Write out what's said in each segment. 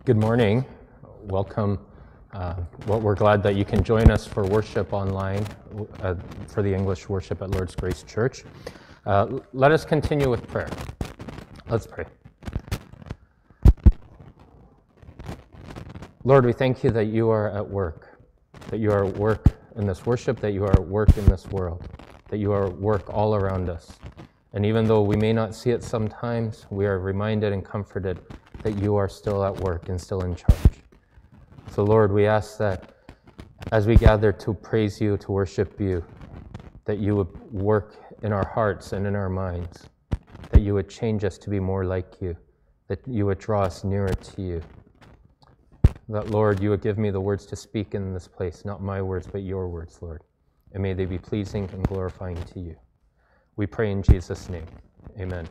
Good morning. Welcome. We're glad that you can join us for worship online for the English worship at Lord's Grace Church. Let us continue with prayer. Let's pray. Lord, we thank you that you are at work, that you are at work in this worship, that you are at work in this world, that you are at work all around us. And even though we may not see it sometimes, we are reminded and comforted that you are still at work and still in charge. So Lord, we ask that as we gather to praise you, to worship you, that you would work in our hearts and in our minds, that you would change us to be more like you, that you would draw us nearer to you. That, Lord, you would give me the words to speak in this place, not my words, but your words, Lord. And may they be pleasing and glorifying to you. We pray in Jesus' name. Amen.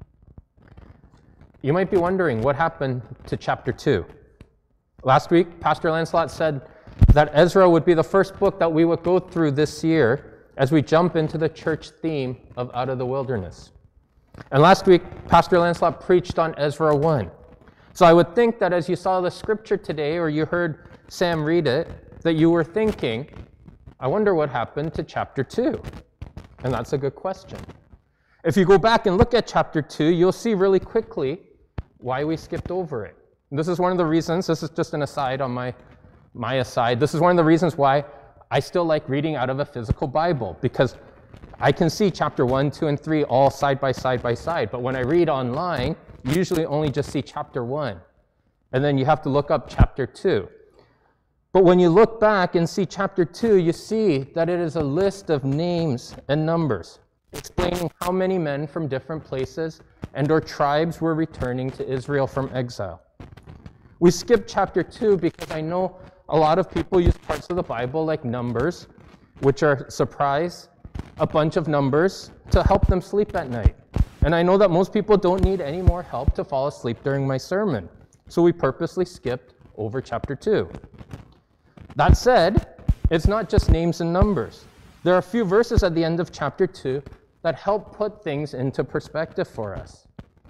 You might be wondering what happened to chapter 2. Last week, Pastor Lancelot said that Ezra would be the first book that we would go through this year as we jump into the church theme of Out of the Wilderness. And last week, Pastor Lancelot preached on Ezra 1. So I would think that as you saw the scripture today, or you heard Sam read it, that you were thinking, I wonder what happened to chapter 2. And that's a good question. If you go back and look at chapter 2, you'll see really quickly why we skipped over it. And this is one of the reasons, this is just an aside on my aside, this is one of the reasons why I still like reading out of a physical Bible, because I can see chapter 1, 2, and 3 all side by side by side. But when I read online, you usually only just see chapter 1. And then you have to look up chapter 2. But when you look back and see chapter 2, you see that it is a list of names and numbers, explaining how many men from different places and or tribes were returning to Israel from exile. We skipped chapter 2 because I know a lot of people use parts of the Bible like Numbers, which are surprise, a bunch of numbers to help them sleep at night. And I know that most people don't need any more help to fall asleep during my sermon. So we purposely skipped over chapter 2. That said, it's not just names and numbers. There are a few verses at the end of chapter 2 that help put things into perspective for us.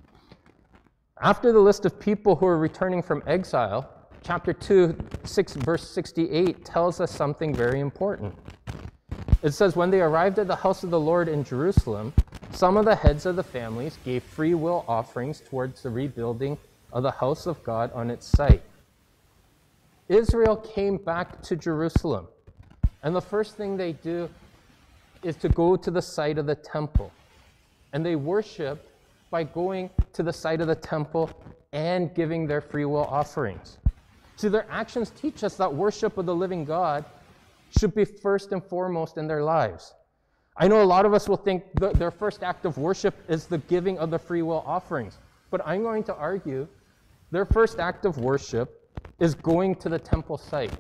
After the list of people who are returning from exile, chapter 2, verse 68 tells us something very important. It says, when they arrived at the house of the Lord in Jerusalem, some of the heads of the families gave free will offerings towards the rebuilding of the house of God on its site. Israel came back to Jerusalem, and the first thing they do is to go to the site of the temple. And they worship by going to the site of the temple and giving their free will offerings. See, their actions teach us that worship of the living God should be first and foremost in their lives. I know a lot of us will think their first act of worship is the giving of the free will offerings, but I'm going to argue their first act of worship is going to the temple site.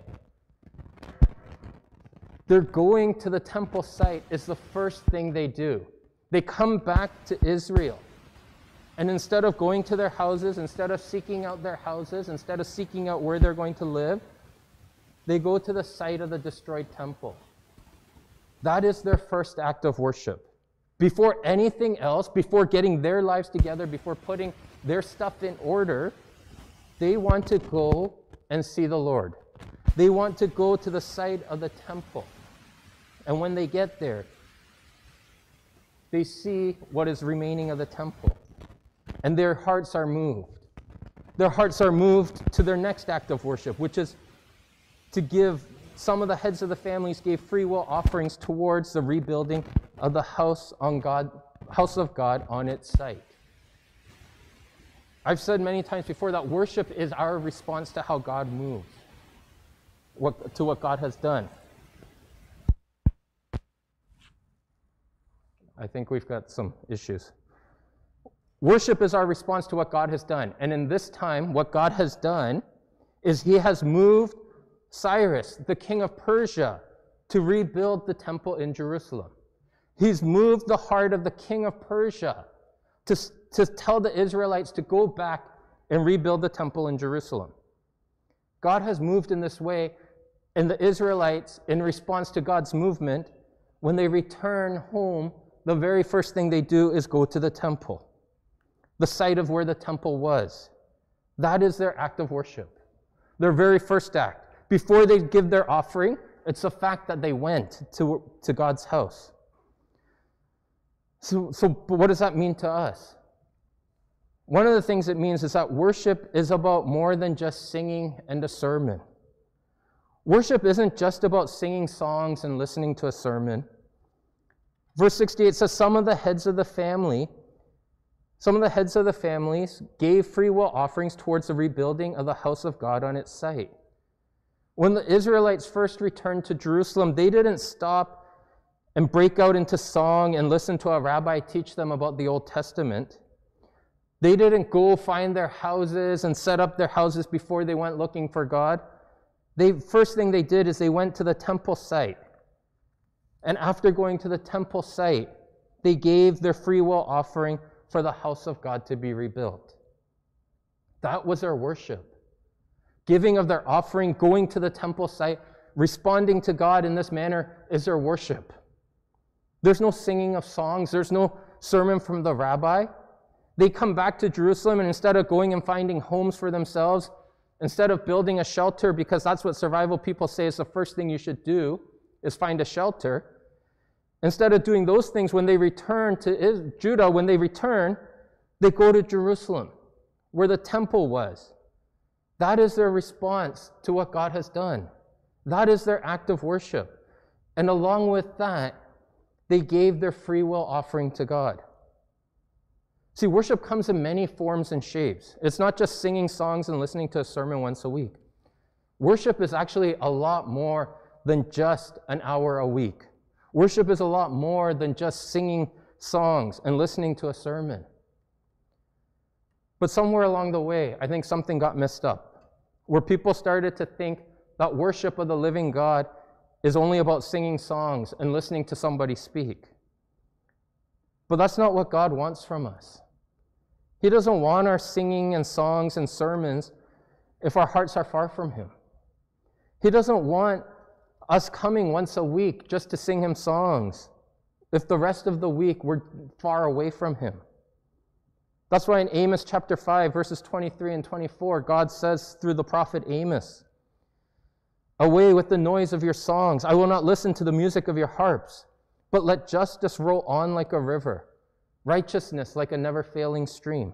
They're going to the temple site is the first thing they do. They come back to Israel. And instead of going to their houses, instead of seeking out their houses, instead of seeking out where they're going to live, they go to the site of the destroyed temple. That is their first act of worship. Before anything else, before getting their lives together, before putting their stuff in order, they want to go and see the Lord. They want to go to the site of the temple. And when they get there, they see what is remaining of the temple. And their hearts are moved. Their hearts are moved to their next act of worship, which is to give. Some of the heads of the families gave free will offerings towards the rebuilding of the house of God on its site. I've said many times before that worship is our response to how God moves, to what God has done. I think we've got some issues. Worship is our response to what God has done. And in this time, what God has done is he has moved Cyrus, the king of Persia, to rebuild the temple in Jerusalem. He's moved the heart of the king of Persia to tell the Israelites to go back and rebuild the temple in Jerusalem. God has moved in this way, and the Israelites, in response to God's movement, when they return home, the very first thing they do is go to the temple, the site of where the temple was. That is their act of worship. Their very first act. Before they give their offering, it's the fact that they went to God's house. So what does that mean to us? One of the things it means is that worship is about more than just singing and a sermon. Worship isn't just about singing songs and listening to a sermon. Verse 68 says, some of the heads of the families gave free will offerings towards the rebuilding of the house of God on its site. When the Israelites first returned to Jerusalem, they didn't stop and break out into song and listen to a rabbi teach them about the Old Testament. They didn't go find their houses and set up their houses before they went looking for God. First thing they did is they went to the temple site. And after going to the temple site, they gave their free will offering for the house of God to be rebuilt. That was their worship. Giving of their offering, going to the temple site, responding to God in this manner is their worship. There's no singing of songs. There's no sermon from the rabbi. They come back to Jerusalem, and instead of going and finding homes for themselves, instead of building a shelter, because that's what survival people say is the first thing you should do, is find a shelter. Instead of doing those things, when they return to Judah, they go to Jerusalem, where the temple was. That is their response to what God has done. That is their act of worship. And along with that, they gave their free will offering to God. See, worship comes in many forms and shapes. It's not just singing songs and listening to a sermon once a week. Worship is actually a lot more than just an hour a week. Worship is a lot more than just singing songs and listening to a sermon. But somewhere along the way, I think something got messed up, where people started to think that worship of the living God is only about singing songs and listening to somebody speak. But that's not what God wants from us. He doesn't want our singing and songs and sermons if our hearts are far from Him. He doesn't want us coming once a week just to sing Him songs if the rest of the week we're far away from Him. That's why in Amos chapter 5, verses 23 and 24, God says through the prophet Amos, "Away with the noise of your songs. I will not listen to the music of your harps, but let justice roll on like a river, righteousness like a never-failing stream."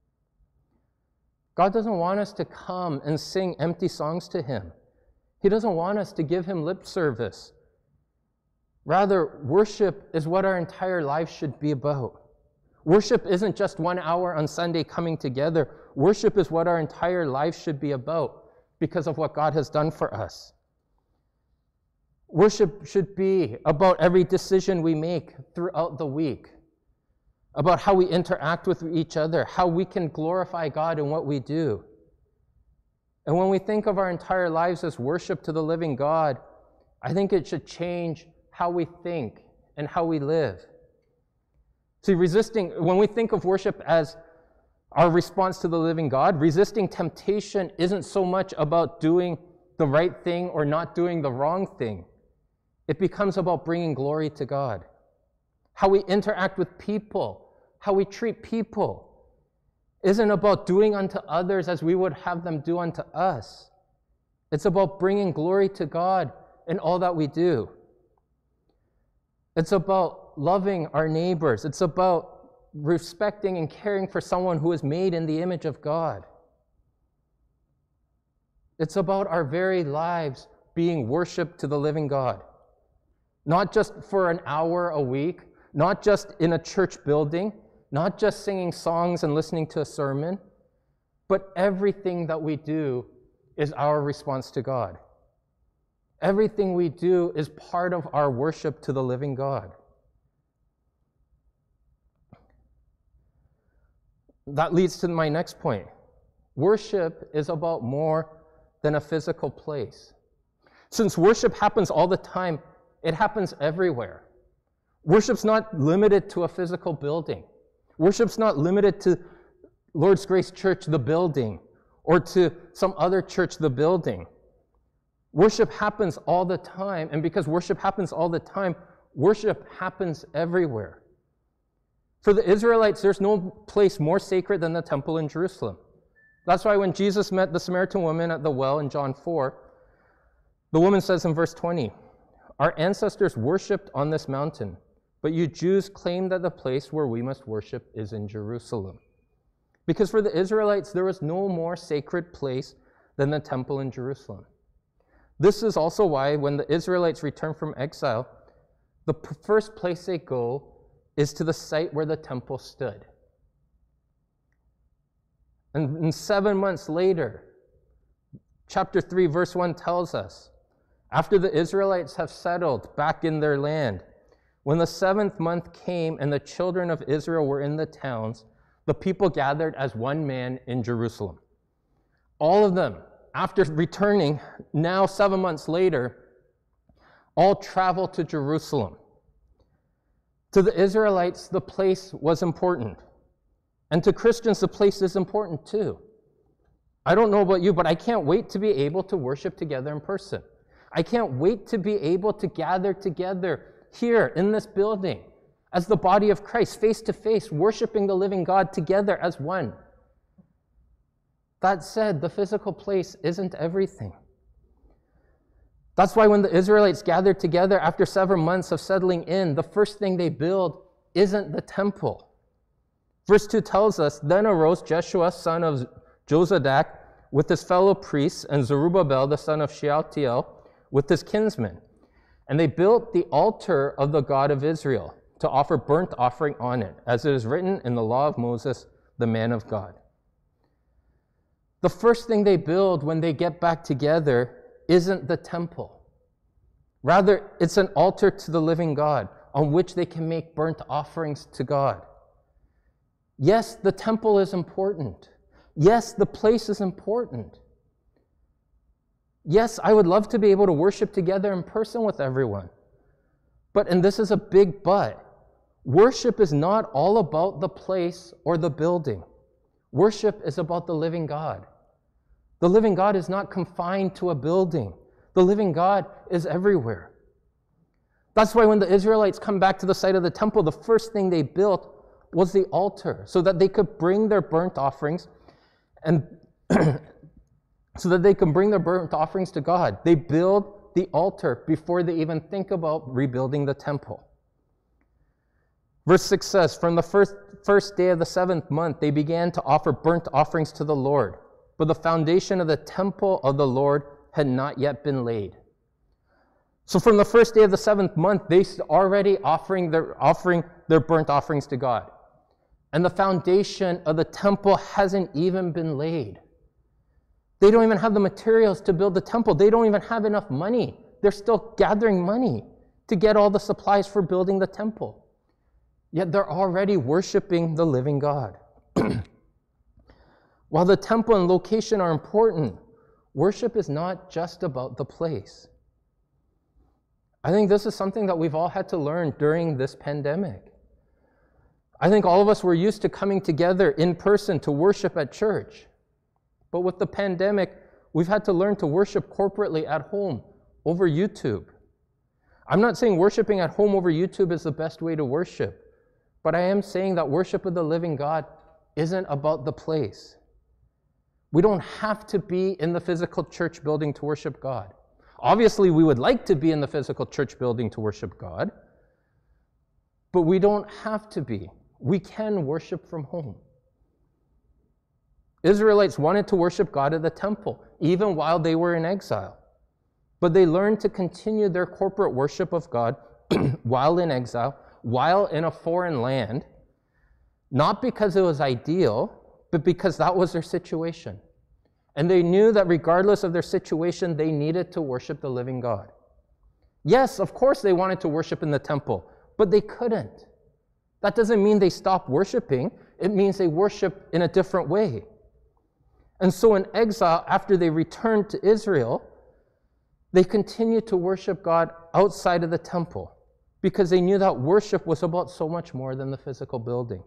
God doesn't want us to come and sing empty songs to Him. He doesn't want us to give Him lip service. Rather, worship is what our entire life should be about. Worship isn't just 1 hour on Sunday coming together. Worship is what our entire life should be about because of what God has done for us. Worship should be about every decision we make throughout the week, about how we interact with each other, how we can glorify God in what we do. And when we think of our entire lives as worship to the living God, I think it should change how we think and how we live. See, when we think of worship as our response to the living God, resisting temptation isn't so much about doing the right thing or not doing the wrong thing. It becomes about bringing glory to God. How we interact with people, how we treat people, isn't about doing unto others as we would have them do unto us. It's about bringing glory to God in all that we do. It's about loving our neighbors. It's about respecting and caring for someone who is made in the image of God. It's about our very lives being worship to the living God. Not just for an hour a week, not just in a church building, not just singing songs and listening to a sermon, but everything that we do is our response to God. Everything we do is part of our worship to the living God. That leads to my next point. Worship is about more than a physical place. Since worship happens all the time, it happens everywhere. Worship's not limited to a physical building. Worship's not limited to Lord's Grace Church, the building, or to some other church, the building. Worship happens all the time, and because worship happens all the time, worship happens everywhere. For the Israelites, there's no place more sacred than the temple in Jerusalem. That's why when Jesus met the Samaritan woman at the well in John 4, the woman says in verse 20, "Our ancestors worshipped on this mountain, but you Jews claim that the place where we must worship is in Jerusalem." Because for the Israelites, there was no more sacred place than the temple in Jerusalem. This is also why when the Israelites return from exile, the first place they go is to the site where the temple stood. And 7 months later, chapter 3, verse 1 tells us, after the Israelites have settled back in their land, when the 7th month came and the children of Israel were in the towns, the people gathered as one man in Jerusalem. All of them, after returning, now 7 months later, all traveled to Jerusalem. To the Israelites, the place was important. And to Christians, the place is important too. I don't know about you, but I can't wait to be able to worship together in person. I can't wait to be able to gather together here in this building as the body of Christ, face to face, worshiping the living God together as one. That said, the physical place isn't everything. That's why when the Israelites gathered together after several months of settling in, the first thing they build isn't the temple. Verse 2 tells us, "Then arose Jeshua, son of Jozadak, with his fellow priests, and Zerubbabel, the son of Shealtiel, with his kinsmen. And they built the altar of the God of Israel to offer burnt offering on it, as it is written in the law of Moses, the man of God." The first thing they build when they get back together isn't the temple. Rather, it's an altar to the living God on which they can make burnt offerings to God. Yes, the temple is important. Yes, the place is important. Yes, I would love to be able to worship together in person with everyone. But, and this is a big but, worship is not all about the place or the building. Worship is about the living God. The living God is not confined to a building. The living God is everywhere. That's why when the Israelites come back to the site of the temple, the first thing they built was the altar so that they could bring their burnt offerings and so that they can bring their burnt offerings to God. They build the altar before they even think about rebuilding the temple. Verse 6 says, "From the first day of the 7th month, they began to offer burnt offerings to the Lord, but the foundation of the temple of the Lord had not yet been laid." So from the first day of the 7th month, they already offering their burnt offerings to God. And the foundation of the temple hasn't even been laid. They don't even have the materials to build the temple. They don't even have enough money. They're still gathering money to get all the supplies for building the temple. Yet they're already worshiping the living God. While the temple and location are important, worship is not just about the place. I think this is something that we've all had to learn during this pandemic. I think all of us were used to coming together in person to worship at church. But with the pandemic, we've had to learn to worship corporately at home over YouTube. I'm not saying worshiping at home over YouTube is the best way to worship, but I am saying that worship of the living God isn't about the place. We don't have to be in the physical church building to worship God. Obviously, we would like to be in the physical church building to worship God, but we don't have to be. We can worship from home. Israelites wanted to worship God at the temple, even while they were in exile. But they learned to continue their corporate worship of God while in exile, while in a foreign land, not because it was ideal, but because that was their situation. And they knew that regardless of their situation, they needed to worship the living God. Yes, of course they wanted to worship in the temple, but they couldn't. That doesn't mean they stopped worshiping. It means they worship in a different way. And so in exile, after they returned to Israel, they continued to worship God outside of the temple because they knew that worship was about so much more than the physical building.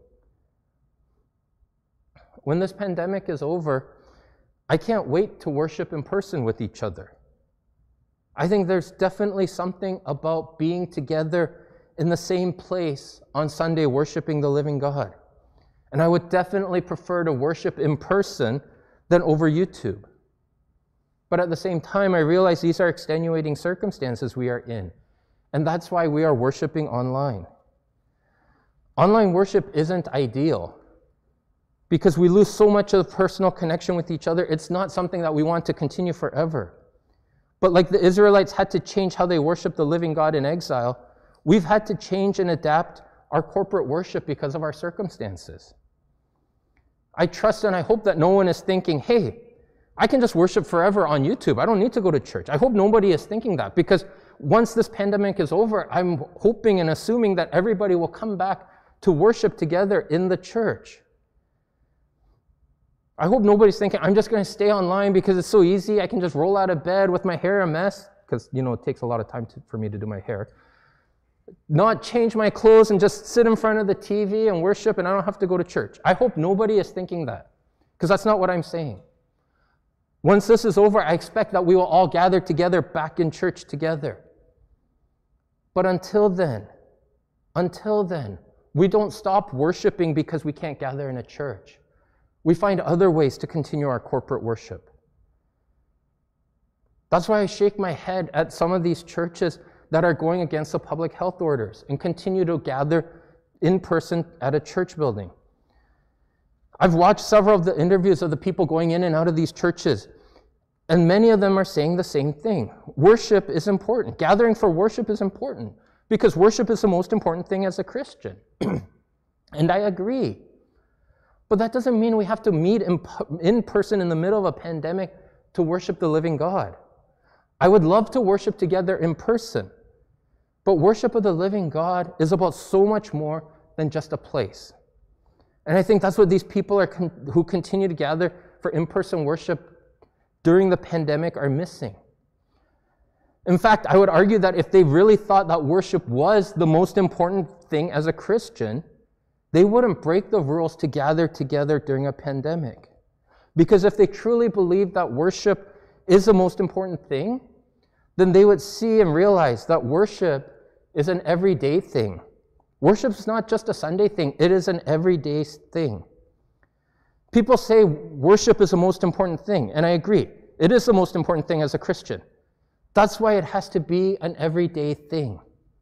When this pandemic is over, I can't wait to worship in person with each other. I think there's definitely something about being together in the same place on Sunday worshiping the living God. And I would definitely prefer to worship in person than over YouTube. But at the same time, I realize these are extenuating circumstances we are in. And that's why we are worshiping online. Online worship isn't ideal because we lose so much of the personal connection with each other. It's not something that we want to continue forever. But like the Israelites had to change how they worship the living God in exile, we've had to change and adapt our corporate worship because of our circumstances. I trust and I hope that no one is thinking, hey, I can just worship forever on YouTube. I don't need to go to church. I hope nobody is thinking that, because once this pandemic is over, I'm hoping and assuming that everybody will come back to worship together in the church. I hope nobody's thinking, I'm just going to stay online because it's so easy. I can just roll out of bed with my hair a mess, because, it takes a lot of time for me to do my hair. Not change my clothes and just sit in front of the TV and worship, and I don't have to go to church. I hope nobody is thinking that, because that's not what I'm saying. Once this is over, I expect that we will all gather together back in church together. But until then, we don't stop worshiping because we can't gather in a church. We find other ways to continue our corporate worship. That's why I shake my head at some of these churches that are going against the public health orders and continue to gather in person at a church building. I've watched several of the interviews of the people going in and out of these churches, and many of them are saying the same thing. Worship is important. Gathering for worship is important because worship is the most important thing as a Christian. And I agree. But that doesn't mean we have to meet in person in the middle of a pandemic to worship the living God. I would love to worship together in person, but worship of the living God is about so much more than just a place. And I think that's what these people who continue to gather for in-person worship during the pandemic are missing. In fact, I would argue that if they really thought that worship was the most important thing as a Christian, they wouldn't break the rules to gather together during a pandemic. Because if they truly believed that worship is the most important thing, then they would see and realize that worship is an everyday thing. Worship is not just a Sunday thing, it is an everyday thing. People say worship is the most important thing, and I agree. It is the most important thing as a Christian. That's why it has to be an everyday thing.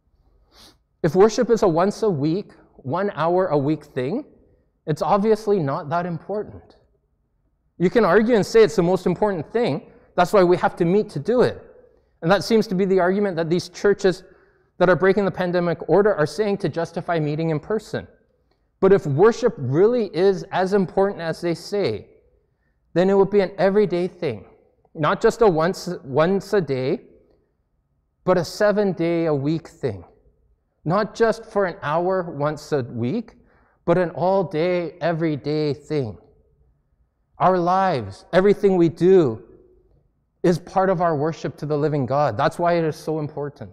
If worship is a once a week, 1 hour a week thing, it's obviously not that important. You can argue and say it's the most important thing. That's why we have to meet to do it. And that seems to be the argument that these churches that are breaking the pandemic order are saying to justify meeting in person. But if worship really is as important as they say, then it would be an everyday thing. Not just a once a day, but a 7-day-a-week thing. Not just for an hour once a week, but an all-day, everyday thing. Our lives, everything we do, is part of our worship to the living God. That's why it is so important.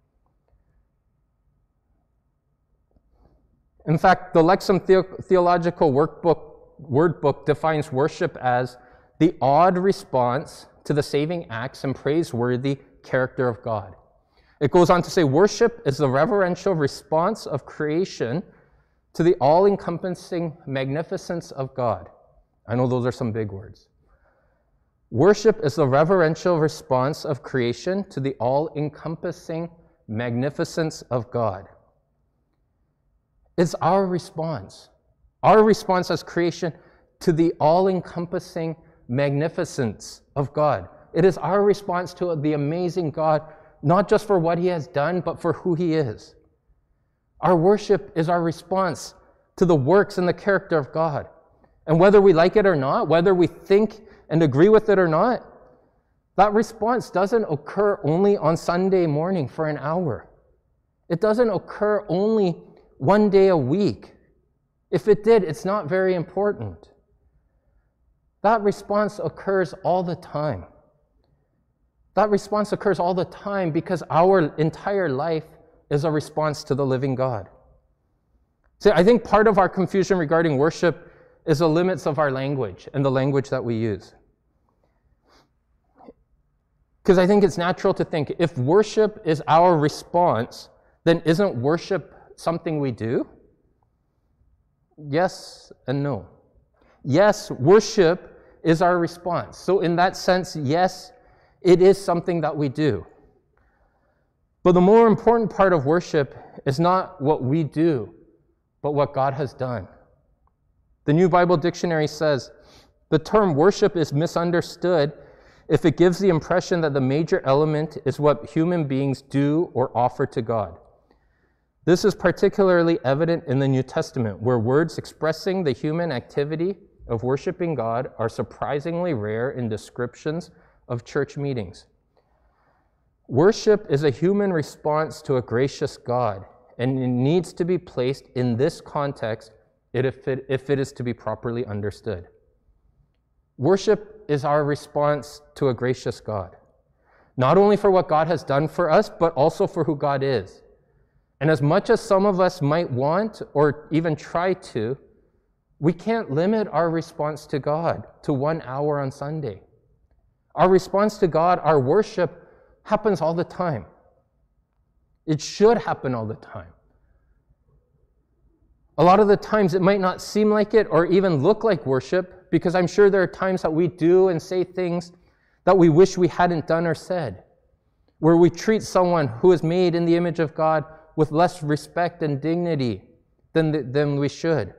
In fact, the Lexham Theological Word Book defines worship as the odd response to the saving acts and praiseworthy character of God. It goes on to say, worship is the reverential response of creation to the all-encompassing magnificence of God. I know those are some big words. Worship is the reverential response of creation to the all-encompassing magnificence of God. It's our response as creation to the all-encompassing magnificence of God. It is our response to the amazing God, not just for what he has done, but for who he is. Our worship is our response to the works and the character of God. And whether we like it or not, whether we think and agree with it or not, that response doesn't occur only on Sunday morning for an hour. It doesn't occur only 1 day a week. If it did, it's not very important. That response occurs all the time. That response occurs all the time because our entire life is a response to the living God. See, I think part of our confusion regarding worship is the limits of our language and the language that we use. Because I think it's natural to think if worship is our response, then isn't worship something we do? Yes and no. Yes, worship is our response. So in that sense, yes, it is something that we do. But the more important part of worship is not what we do, but what God has done. The New Bible Dictionary says, the term worship is misunderstood if it gives the impression that the major element is what human beings do or offer to God. This is particularly evident in the New Testament, where words expressing the human activity of worshiping God are surprisingly rare in descriptions of church meetings. Worship is a human response to a gracious God, and it needs to be placed in this context if it is to be properly understood. Worship is our response to a gracious God, not only for what God has done for us, but also for who God is. And as much as some of us might want or even try to, we can't limit our response to God to 1 hour on Sunday. Our response to God, our worship, happens all the time. It should happen all the time. A lot of the times it might not seem like it or even look like worship, because I'm sure there are times that we do and say things that we wish we hadn't done or said, where we treat someone who is made in the image of God with less respect and dignity than we should.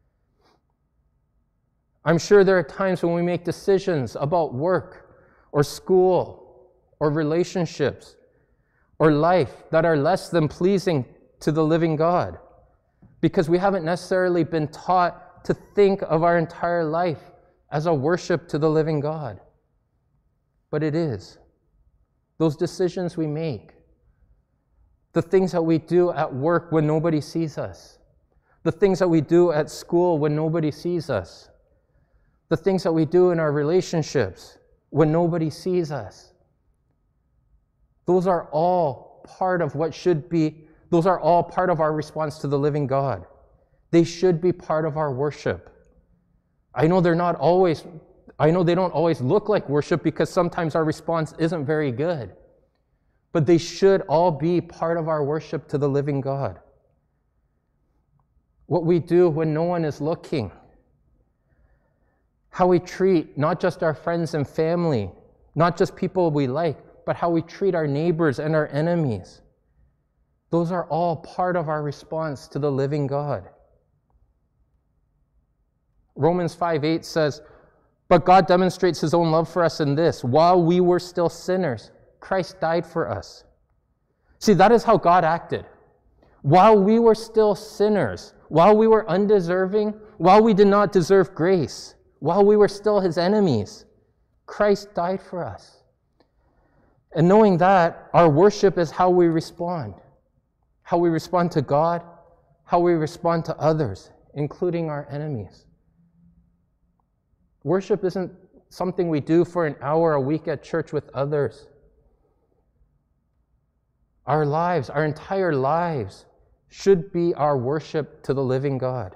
I'm sure there are times when we make decisions about work or school or relationships or life that are less than pleasing to the living God, because we haven't necessarily been taught to think of our entire life as a worship to the living God. But it is. Those decisions we make, the things that we do at work when nobody sees us, the things that we do at school when nobody sees us, the things that we do in our relationships when nobody sees us, those are all part of what should be, those are all part of our response to the living God. They should be part of our worship. I know they don't always look like worship, because sometimes our response isn't very good. But they should all be part of our worship to the living God. What we do when no one is looking, how we treat not just our friends and family, not just people we like, but how we treat our neighbors and our enemies. Those are all part of our response to the living God. Romans 5:8 says, "But God demonstrates his own love for us in this: while we were still sinners, Christ died for us." See, that is how God acted. While we were still sinners, while we were undeserving, while we did not deserve grace, while we were still his enemies, Christ died for us. And knowing that, our worship is how we respond to God, how we respond to others, including our enemies. Worship isn't something we do for an hour a week at church with others. Our lives, our entire lives, should be our worship to the living God.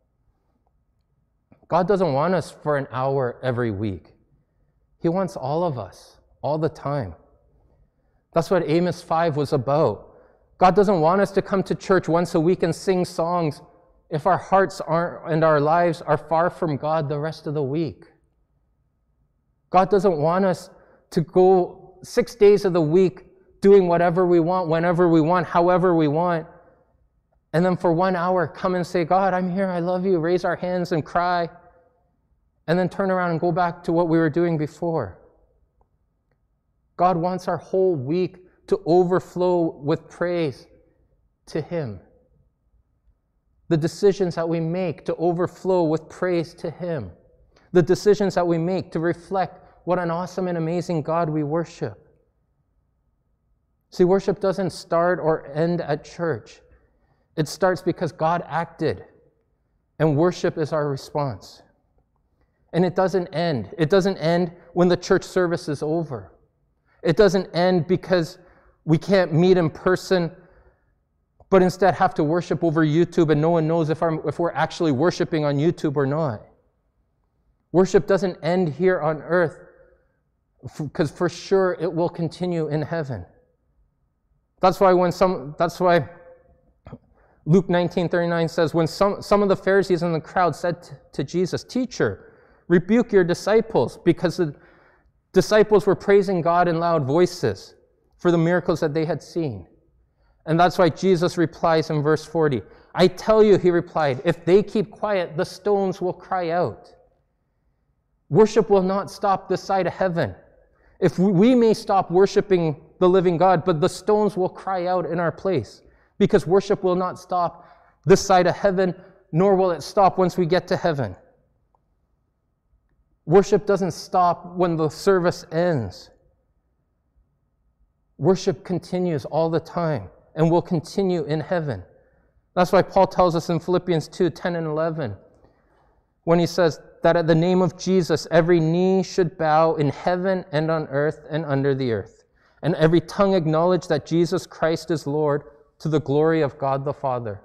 God doesn't want us for an hour every week. He wants all of us, all the time. That's what Amos 5 was about. God doesn't want us to come to church once a week and sing songs if our hearts and our lives are far from God the rest of the week. God doesn't want us to go 6 days of the week doing whatever we want, whenever we want, however we want, and then for 1 hour come and say, "God, I'm here, I love you," raise our hands and cry, and then turn around and go back to what we were doing before. God wants our whole week to overflow with praise to him. The decisions that we make to overflow with praise to him. The decisions that we make to reflect what an awesome and amazing God we worship. See, worship doesn't start or end at church. It starts because God acted, and worship is our response. And it doesn't end. It doesn't end when the church service is over. It doesn't end because we can't meet in person, but instead have to worship over YouTube and no one knows if we're actually worshiping on YouTube or not. Worship doesn't end here on earth, because for sure it will continue in heaven. That's why Luke 19:39 says, when some of the Pharisees in the crowd said to Jesus, "Teacher, Rebuke your disciples, because the disciples were praising God in loud voices for the miracles that they had seen. And that's why Jesus replies in verse 40, I tell you, he replied, if they keep quiet, the stones will cry out. Worship will not stop this side of heaven. If we may stop worshiping the living God, but the stones will cry out in our place, because worship will not stop this side of heaven, nor will it stop once we get to heaven. Worship doesn't stop when the service ends. Worship continues all the time and will continue in heaven. That's why Paul tells us in Philippians 2:10 and 11, when he says that at the name of Jesus, every knee should bow in heaven and on earth and under the earth, and every tongue acknowledge that Jesus Christ is Lord, to the glory of God the Father.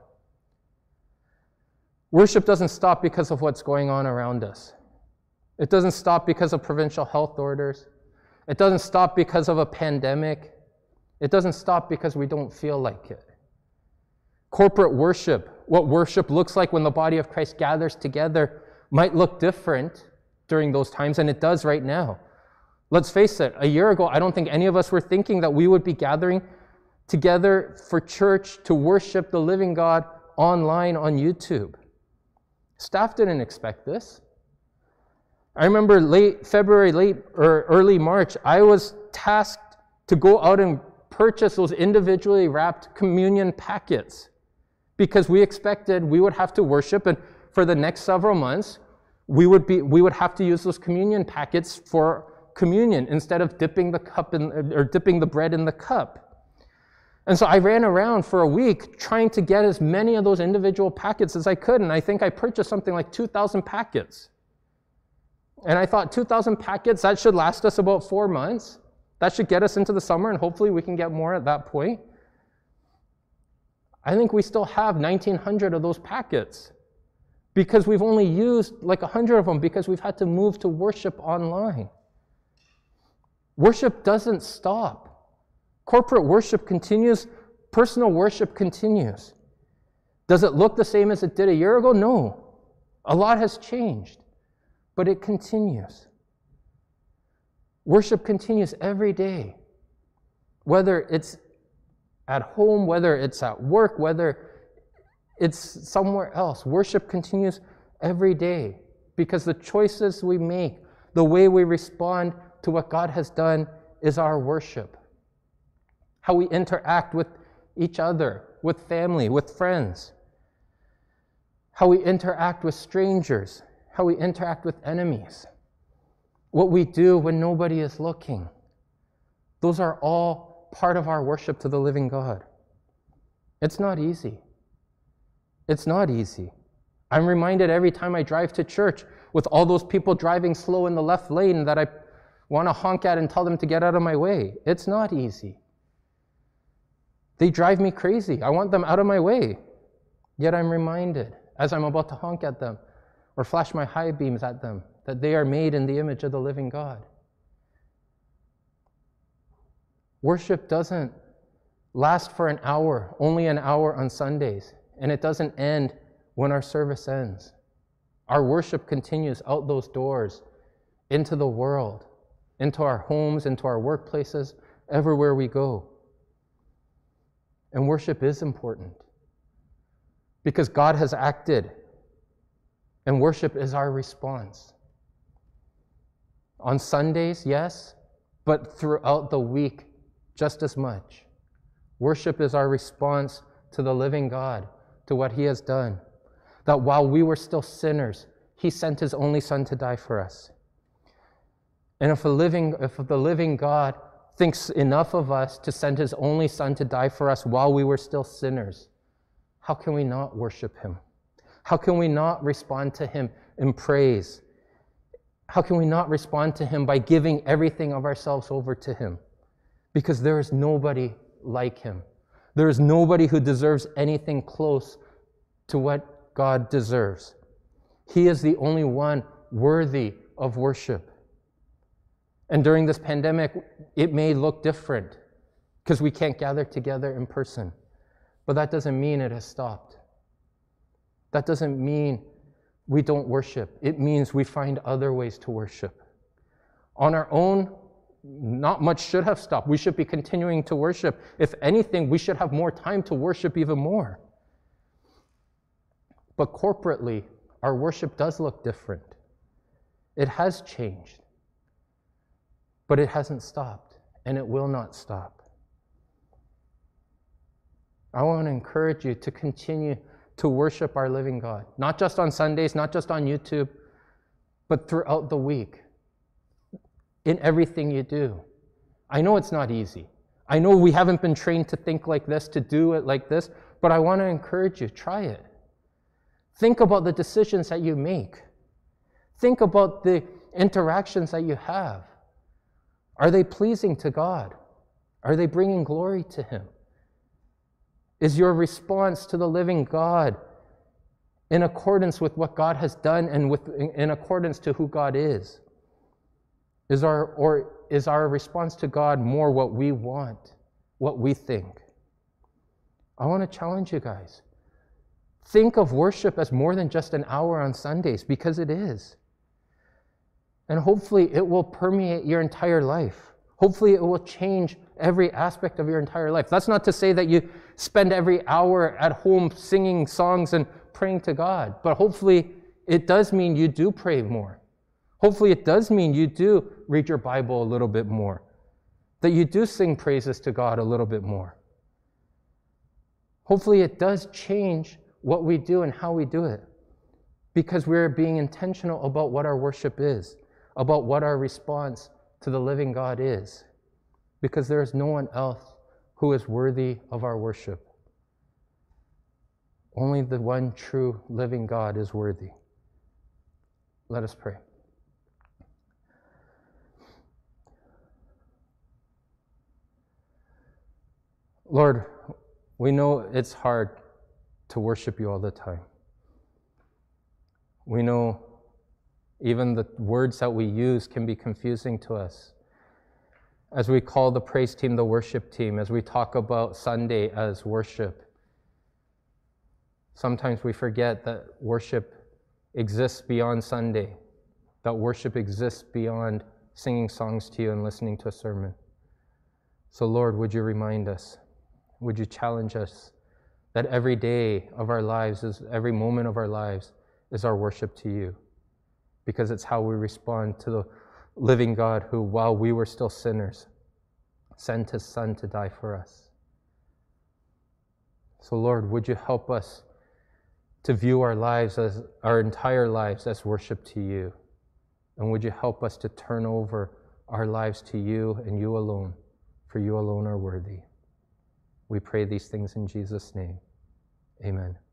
Worship doesn't stop because of what's going on around us. It doesn't stop because of provincial health orders. It doesn't stop because of a pandemic. It doesn't stop because we don't feel like it. Corporate worship, what worship looks like when the body of Christ gathers together, might look different during those times, and it does right now. Let's face it, a year ago, I don't think any of us were thinking that we would be gathering together for church to worship the living God online on YouTube. Staff didn't expect this. I remember late February, early March, I was tasked to go out and purchase those individually wrapped communion packets, because we expected we would have to worship, and for the next several months, we would have to use those communion packets for communion instead of dipping the bread in the cup. And so I ran around for a week trying to get as many of those individual packets as I could, and I think I purchased something like 2,000 packets. And I thought 2,000 packets, that should last us about 4 months. That should get us into the summer, and hopefully we can get more at that point. I think we still have 1,900 of those packets, because we've only used like 100 of them because we've had to move to worship online. Worship doesn't stop. Corporate worship continues. Personal worship continues. Does it look the same as it did a year ago? No. A lot has changed, but it continues. Worship continues every day, whether it's at home, whether it's at work, whether it's somewhere else. Worship continues every day, because the choices we make, the way we respond to what God has done, is our worship. How we interact with each other, with family, with friends. How we interact with strangers. How we interact with enemies. What we do when nobody is looking. Those are all part of our worship to the living God. It's not easy. It's not easy. I'm reminded every time I drive to church with all those people driving slow in the left lane that I want to honk at and tell them to get out of my way. It's not easy. They drive me crazy. I want them out of my way. Yet I'm reminded, as I'm about to honk at them or flash my high beams at them, that they are made in the image of the living God. Worship doesn't last for an hour, only an hour on Sundays, and it doesn't end when our service ends. Our worship continues out those doors, into the world, into our homes, into our workplaces, everywhere we go. And worship is important, because God has acted, and worship is our response. On Sundays, yes, but throughout the week, just as much. Worship is our response to the living God, to what He has done. That while we were still sinners, He sent His only Son to die for us. And if the living God thinks enough of us to send His only Son to die for us while we were still sinners, how can we not worship Him? How can we not respond to Him in praise? How can we not respond to Him by giving everything of ourselves over to Him? Because there is nobody like Him. There is nobody who deserves anything close to what God deserves. He is the only one worthy of worship. And during this pandemic, it may look different because we can't gather together in person. But that doesn't mean it has stopped. That doesn't mean we don't worship. It means we find other ways to worship. On our own, not much should have stopped. We should be continuing to worship. If anything, we should have more time to worship even more. But corporately, our worship does look different. It has changed. But it hasn't stopped, and it will not stop. I want to encourage you to continue to worship our living God, not just on Sundays, not just on YouTube, but throughout the week, in everything you do. I know it's not easy. I know we haven't been trained to think like this, to do it like this, but I want to encourage you, try it. Think about the decisions that you make. Think about the interactions that you have. Are they pleasing to God? Are they bringing glory to Him? Is your response to the living God in accordance with what God has done and in accordance to who God is? Is our response to God more what we want, what we think? I want to challenge you guys. Think of worship as more than just an hour on Sundays, because it is. And hopefully it will permeate your entire life. Hopefully it will change every aspect of your entire life. That's not to say that you spend every hour at home singing songs and praying to God, but hopefully it does mean you do pray more. Hopefully it does mean you do read your Bible a little bit more, that you do sing praises to God a little bit more. Hopefully it does change what we do and how we do it, because we're being intentional about what our worship is, about what our response to the living God is, because there is no one else who is worthy of our worship. Only the one true living God is worthy. Let us pray. Lord, we know it's hard to worship you all the time. We know even the words that we use can be confusing to us. As we call the praise team the worship team, as we talk about Sunday as worship, sometimes we forget that worship exists beyond Sunday, that worship exists beyond singing songs to you and listening to a sermon. So Lord, would you remind us? Would you challenge us that every day of our lives, every moment of our lives is our worship to you, because it's how we respond to the living God who, while we were still sinners, sent His Son to die for us. So Lord, would you help us to view our lives as our entire lives as worship to you, and would you help us to turn over our lives to you and you alone, for you alone are worthy. We pray these things in Jesus' name. Amen.